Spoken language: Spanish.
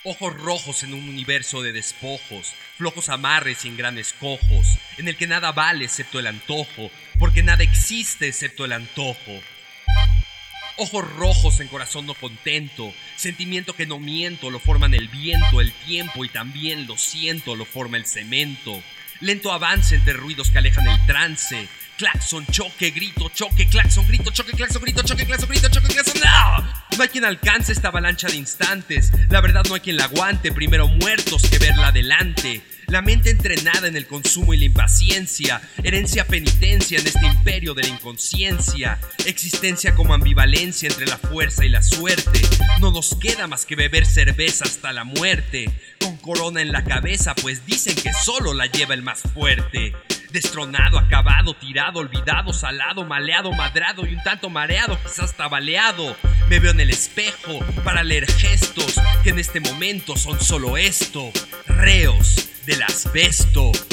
Ojos rojos en un universo de despojos, flojos amarres y engranes cojos, en el que nada vale excepto el antojo, porque nada existe excepto el antojo. Ojos rojos en corazón no contento, sentimiento que no miento, lo forman el viento, el tiempo y también lo siento, lo forma el cemento. Lento avance entre ruidos que alejan el trance. Claxon, choque, grito, choque, claxon, grito, choque, claxon, grito, choque, claxon, grito, choque, claxon. ¡No! No hay quien alcance esta avalancha de instantes. La verdad no hay quien la aguante. Primero muertos que verla adelante. La mente entrenada en el consumo y la impaciencia. Herencia penitencia en este imperio de la inconsciencia. Existencia como ambivalencia entre la fuerza y la suerte. No nos queda más que beber cerveza hasta la muerte. Con corona en la cabeza, pues dicen que solo la lleva el más fuerte. Destronado, acabado, tirado, olvidado, salado, maleado, madrado y un tanto mareado, quizás hasta baleado. Me veo en el espejo para leer gestos que en este momento son solo esto, reos del asbesto.